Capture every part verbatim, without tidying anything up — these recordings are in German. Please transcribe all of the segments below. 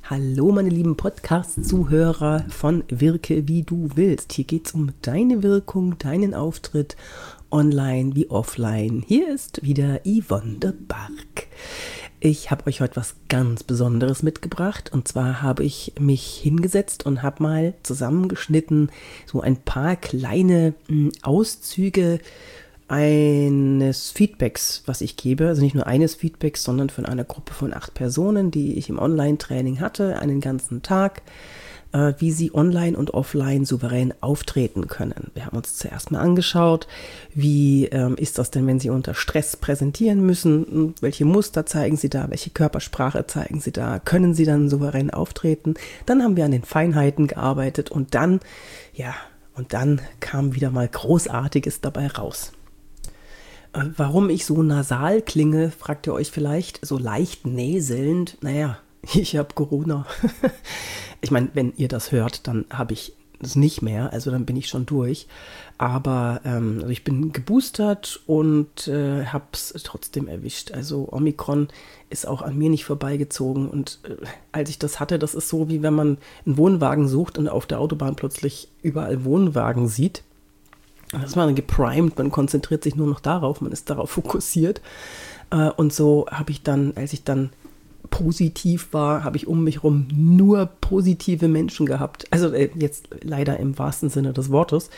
Hallo meine lieben Podcast-Zuhörer von Wirke wie du willst. Hier geht es um deine Wirkung, deinen Auftritt online wie offline. Hier ist wieder Yvonne de Barg. Ich habe euch heute was ganz Besonderes mitgebracht und zwar habe ich mich hingesetzt und habe mal zusammengeschnitten so ein paar kleine mh, Auszüge eines Feedbacks, was ich gebe, also nicht nur eines Feedbacks, sondern von einer Gruppe von acht Personen, die ich im Online-Training hatte, einen ganzen Tag, äh, wie sie online und offline souverän auftreten können. Wir haben uns zuerst mal angeschaut, wie ähm, ist das denn, wenn sie unter Stress präsentieren müssen, und welche Muster zeigen sie da, welche Körpersprache zeigen sie da, können sie dann souverän auftreten. Dann haben wir an den Feinheiten gearbeitet und dann, ja, und dann kam wieder mal Großartiges dabei raus. Warum ich so nasal klinge, fragt ihr euch vielleicht, so leicht näselnd. Naja, ich habe Corona. Ich meine, wenn ihr das hört, dann habe ich es nicht mehr, also dann bin ich schon durch. Aber ähm, also ich bin geboostert und äh, habe es trotzdem erwischt. Also Omikron ist auch an mir nicht vorbeigezogen. Und äh, als ich das hatte, das ist so, wie wenn man einen Wohnwagen sucht und auf der Autobahn plötzlich überall Wohnwagen sieht. Das ist man geprimed, man konzentriert sich nur noch darauf, man ist darauf fokussiert. Und so habe ich dann, als ich dann positiv war, habe ich um mich herum nur positive Menschen gehabt. Also jetzt leider im wahrsten Sinne des Wortes.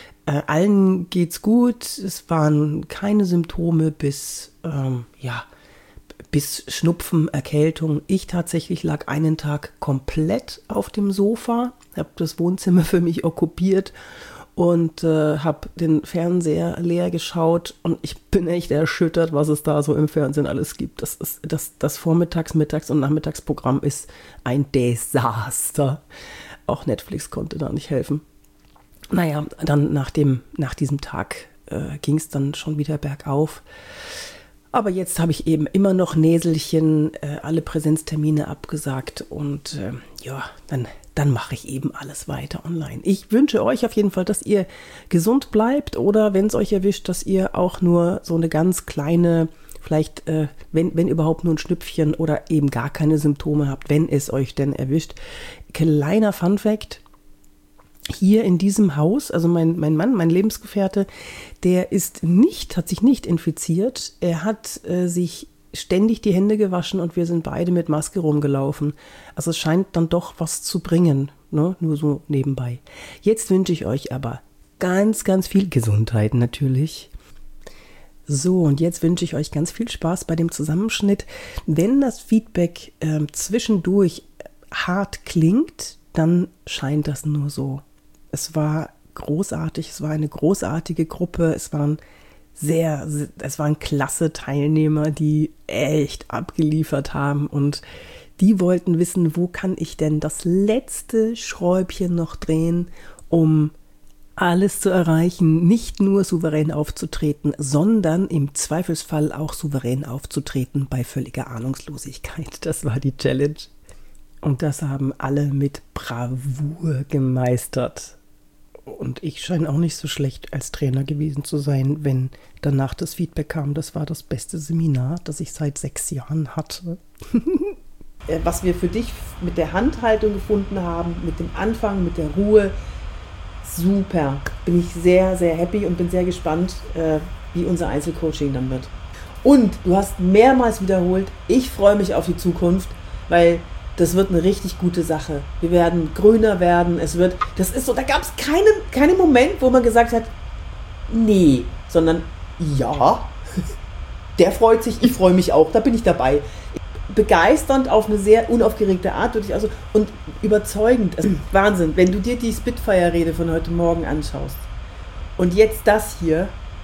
Allen geht's gut, es waren keine Symptome bis, ähm, ja, bis Schnupfen, Erkältung. Ich tatsächlich lag einen Tag komplett auf dem Sofa, habe das Wohnzimmer für mich okkupiert und äh, habe den Fernseher leer geschaut und ich bin echt erschüttert, was es da so im Fernsehen alles gibt. Das, ist, das, das Vormittags-, Mittags- und Nachmittagsprogramm ist ein Desaster. Auch Netflix konnte da nicht helfen. Naja, dann nach, dem, nach diesem Tag äh, ging es dann schon wieder bergauf. Aber jetzt habe ich eben immer noch Näselchen, äh, alle Präsenztermine abgesagt und äh, ja, dann, dann mache ich eben alles weiter online. Ich wünsche euch auf jeden Fall, dass ihr gesund bleibt oder wenn es euch erwischt, dass ihr auch nur so eine ganz kleine, vielleicht, äh, wenn, wenn überhaupt nur ein Schnüpfchen oder eben gar keine Symptome habt, wenn es euch denn erwischt. Kleiner Funfact. Hier in diesem Haus, also mein, mein Mann, mein Lebensgefährte, der ist nicht, hat sich nicht infiziert. Er hat äh, sich ständig die Hände gewaschen und wir sind beide mit Maske rumgelaufen. Also es scheint dann doch was zu bringen, ne? Nur so nebenbei. Jetzt wünsche ich euch aber ganz, ganz viel Gesundheit natürlich. So, und jetzt wünsche ich euch ganz viel Spaß bei dem Zusammenschnitt. Wenn das Feedback äh, zwischendurch hart klingt, dann scheint das nur so. Es war großartig, es war eine großartige Gruppe, es waren sehr, es waren klasse Teilnehmer, die echt abgeliefert haben und die wollten wissen, wo kann ich denn das letzte Schräubchen noch drehen, um alles zu erreichen, nicht nur souverän aufzutreten, sondern im Zweifelsfall auch souverän aufzutreten bei völliger Ahnungslosigkeit. Das war die Challenge. Und das haben alle mit Bravour gemeistert. Und ich scheine auch nicht so schlecht als Trainer gewesen zu sein, wenn danach das Feedback kam, das war das beste Seminar, das ich seit sechs Jahren hatte. Was wir für dich mit der Handhaltung gefunden haben, mit dem Anfang, mit der Ruhe, super. Bin ich sehr, sehr happy und bin sehr gespannt, wie unser Einzelcoaching dann wird. Und du hast mehrmals wiederholt, ich freue mich auf die Zukunft, weil das wird eine richtig gute Sache. Wir werden grüner werden. Es wird, das ist so, da gab es keinen, keinen Moment, wo man gesagt hat, nee, sondern ja, der freut sich, ich freue mich auch, da bin ich dabei. Begeisternd auf eine sehr unaufgeregte Art wirklich, also, und überzeugend. Also Wahnsinn, wenn du dir die Spitfire-Rede von heute Morgen anschaust und jetzt das hier,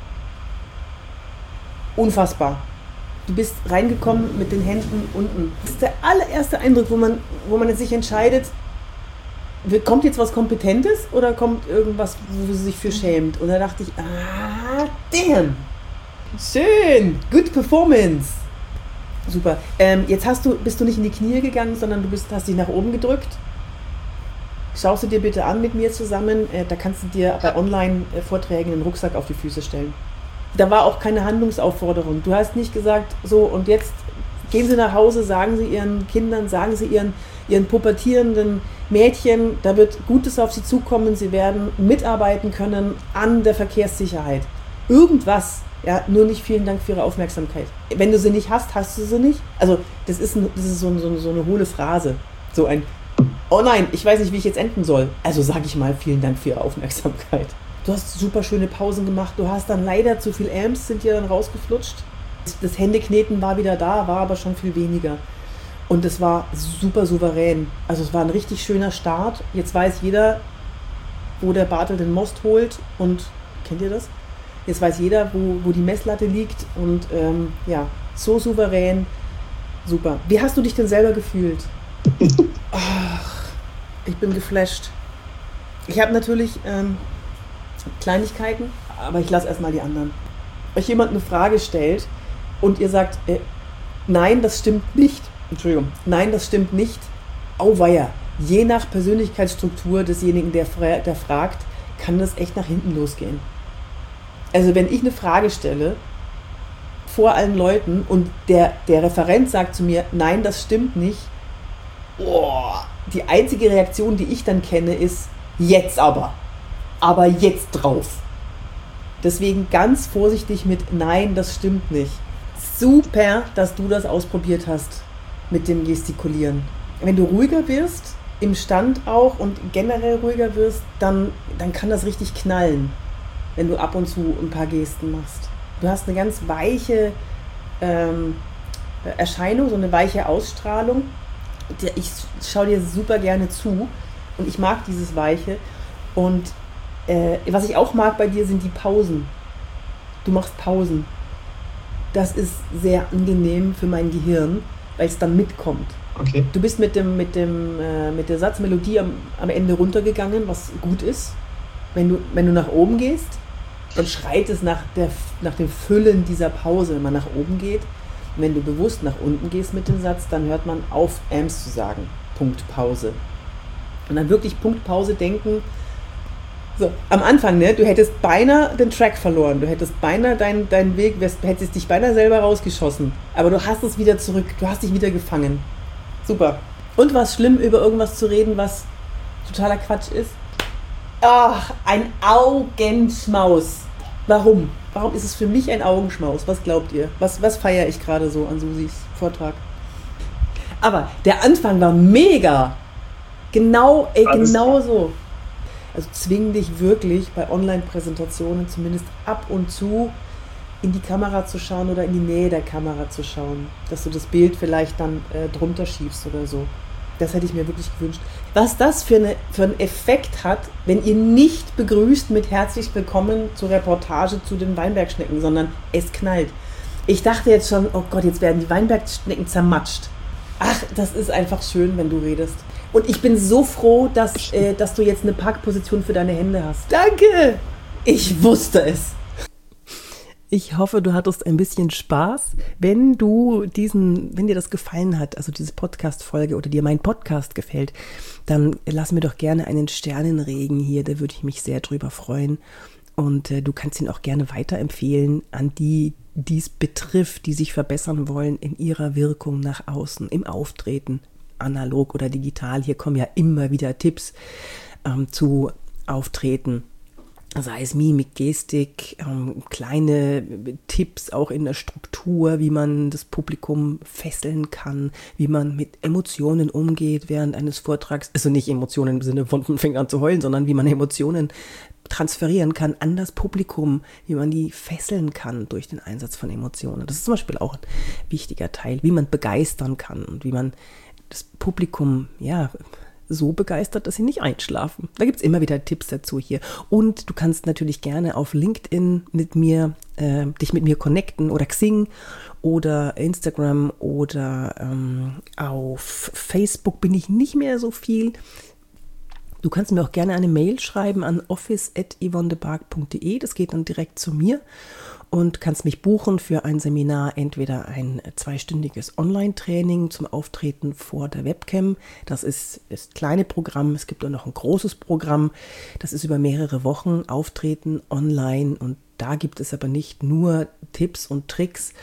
unfassbar. Du bist reingekommen mit den Händen unten. Das ist der allererste Eindruck, wo man, wo man sich entscheidet, kommt jetzt was Kompetentes oder kommt irgendwas, wo sie sich für schämt? Und da dachte ich, ah, damn, schön, good performance. Super. Ähm, jetzt hast du, bist du nicht in die Knie gegangen, sondern du bist, hast dich nach oben gedrückt. Schaust du dir bitte an mit mir zusammen. Äh, da kannst du dir bei Online-Vorträgen einen Rucksack auf die Füße stellen. Da war auch keine Handlungsaufforderung. Du hast nicht gesagt, so und jetzt Gehen Sie nach Hause, sagen Sie Ihren Kindern, sagen Sie Ihren, Ihren pubertierenden Mädchen, da wird Gutes auf Sie zukommen, Sie werden mitarbeiten können an der Verkehrssicherheit. Irgendwas, ja, nur nicht vielen Dank für Ihre Aufmerksamkeit. Wenn du sie nicht hast, hast du sie nicht. Also das ist, ein, das ist so, so, so eine hohle Phrase. So ein, oh nein, ich weiß nicht, wie ich jetzt enden soll. Also sage ich mal, vielen Dank für Ihre Aufmerksamkeit. Du hast super schöne Pausen gemacht, du hast dann leider zu viel Amps, sind dir dann rausgeflutscht. Das Händekneten war wieder da, war aber schon viel weniger. Und es war super souverän. Also es war ein richtig schöner Start. Jetzt weiß jeder, wo der Bartel den Most holt. Und kennt ihr das? Jetzt weiß jeder, wo, wo die Messlatte liegt. Und ähm, ja, so souverän. Super. Wie hast du dich denn selber gefühlt? Ach, ich bin geflasht. Ich habe natürlich ähm, Kleinigkeiten, aber ich lasse erstmal die anderen. Euch jemand eine Frage stellt und ihr sagt, äh, nein, das stimmt nicht. Entschuldigung, nein, das stimmt nicht. Auweia. Je nach Persönlichkeitsstruktur desjenigen, der, fra- der fragt, kann das echt nach hinten losgehen. Also wenn ich eine Frage stelle vor allen Leuten und der, der Referent sagt zu mir, nein, das stimmt nicht, oh, die einzige Reaktion, die ich dann kenne, ist, jetzt aber. Aber jetzt drauf. Deswegen ganz vorsichtig mit, nein, das stimmt nicht. Super, dass du das ausprobiert hast mit dem Gestikulieren. Wenn du ruhiger wirst, im Stand auch und generell ruhiger wirst, dann, dann kann das richtig knallen, wenn du ab und zu ein paar Gesten machst. Du hast eine ganz weiche ähm, Erscheinung, so eine weiche Ausstrahlung. Ich schaue dir super gerne zu und ich mag dieses Weiche. Und äh, was ich auch mag bei dir, sind die Pausen. Du machst Pausen. Das ist sehr angenehm für mein Gehirn, weil es dann mitkommt. Okay. Du bist mit dem, mit dem, äh, mit der Satzmelodie am, am Ende runtergegangen, was gut ist. Wenn du, wenn du nach oben gehst, dann schreit es nach, der, nach dem Füllen dieser Pause, wenn man nach oben geht. Und wenn du bewusst nach unten gehst mit dem Satz, dann hört man auf, Ams zu sagen. Punkt, Pause. Und dann wirklich Punkt, Pause denken. So, am Anfang, ne, du hättest beinahe den Track verloren, du hättest beinahe deinen dein Weg, wärst, hättest dich beinahe selber rausgeschossen. Aber du hast es wieder zurück, du hast dich wieder gefangen. Super. Und war es schlimm, über irgendwas zu reden, was totaler Quatsch ist? Ach, ein Augenschmaus. Warum? Warum ist es für mich ein Augenschmaus? Was glaubt ihr? Was, was feiere ich gerade so an Susis Vortrag? Aber der Anfang war mega. Genau, ey, genau so. Also zwing dich wirklich bei Online-Präsentationen zumindest ab und zu in die Kamera zu schauen oder in die Nähe der Kamera zu schauen, dass du das Bild vielleicht dann äh, drunter schiebst oder so. Das hätte ich mir wirklich gewünscht. Was das für, eine, für einen Effekt hat, wenn ihr nicht begrüßt mit herzlich willkommen zur Reportage zu den Weinbergschnecken, sondern es knallt. Ich dachte jetzt schon, oh Gott, jetzt werden die Weinbergschnecken zermatscht. Ach, das ist einfach schön, wenn du redest. Und ich bin so froh, dass, äh, dass du jetzt eine Parkposition für deine Hände hast. Danke! Ich wusste es. Ich hoffe, du hattest ein bisschen Spaß. Wenn du diesen, wenn dir das gefallen hat, also diese Podcast-Folge oder dir mein Podcast gefällt, dann lass mir doch gerne einen Sternenregen hier, da würde ich mich sehr drüber freuen. Und äh, du kannst ihn auch gerne weiterempfehlen an die, die es betrifft, die sich verbessern wollen in ihrer Wirkung nach außen, im Auftreten, analog oder digital. Hier kommen ja immer wieder Tipps ähm, zu Auftreten. Sei es Mimik, Gestik, ähm, kleine Tipps auch in der Struktur, wie man das Publikum fesseln kann, wie man mit Emotionen umgeht während eines Vortrags. Also nicht Emotionen im Sinne von fängt an zu heulen, sondern wie man Emotionen transferieren kann an das Publikum, wie man die fesseln kann durch den Einsatz von Emotionen. Das ist zum Beispiel auch ein wichtiger Teil, wie man begeistern kann und wie man das Publikum, ja, so begeistert, dass sie nicht einschlafen. Da gibt es immer wieder Tipps dazu hier. Und du kannst natürlich gerne auf LinkedIn mit mir, äh, dich mit mir connecten oder Xing oder Instagram oder ähm, auf Facebook bin ich nicht mehr so viel. Du kannst mir auch gerne eine Mail schreiben an office at yvonnebark punkt de. Das geht dann direkt zu mir. Und kannst mich buchen für ein Seminar, entweder ein zweistündiges Online-Training zum Auftreten vor der Webcam. Das ist das kleine Programm. Es gibt auch noch ein großes Programm. Das ist über mehrere Wochen Auftreten online. Und da gibt es aber nicht nur Tipps und Tricks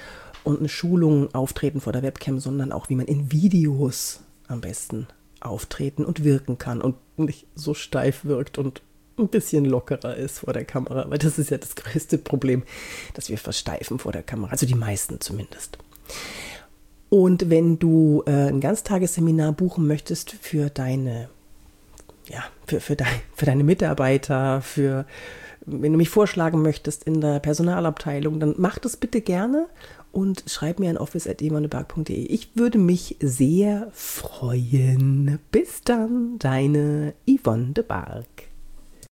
und eine Schulung auftreten vor der Webcam, sondern auch, wie man in Videos am besten auftreten und wirken kann und nicht so steif wirkt und ein bisschen lockerer ist vor der Kamera, weil das ist ja das größte Problem, dass wir versteifen vor der Kamera, also die meisten zumindest. Und wenn du äh, ein Ganztagesseminar buchen möchtest für deine, ja, für, für, dein, für deine Mitarbeiter, für, wenn du mich vorschlagen möchtest in der Personalabteilung, dann mach das bitte gerne und schreib mir an office at yvonnebark punkt de. Ich würde mich sehr freuen. Bis dann, deine Yvonne de Barg.